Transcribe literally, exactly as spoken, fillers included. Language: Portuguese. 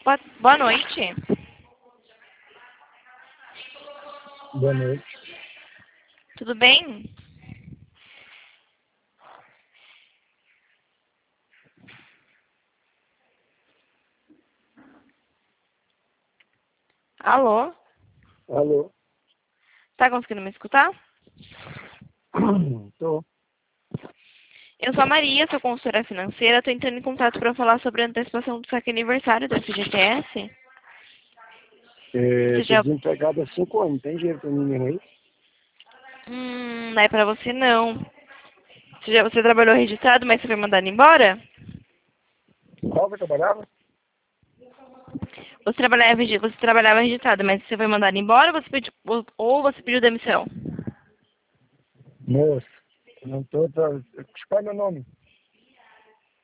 Boa, boa noite. Boa noite. Tudo bem? Alô? Alô? Tá conseguindo me escutar? Tô. Eu sou a Maria, sou consultora financeira. Tô entrando em contato para falar sobre a antecipação do saque aniversário do F G T S. É, Você tô já... desempregado há cinco anos. Tem dinheiro pra mim mesmo aí? Hum, não é pra você não. Você, já, você trabalhou registrado, mas você foi mandado embora? Qual que eu trabalhava? Você trabalhava, regi- você trabalhava registrado, mas você foi mandado embora ou você pediu, ou ou você pediu demissão? Moço, eu não tô... Tra... Qual é meu nome?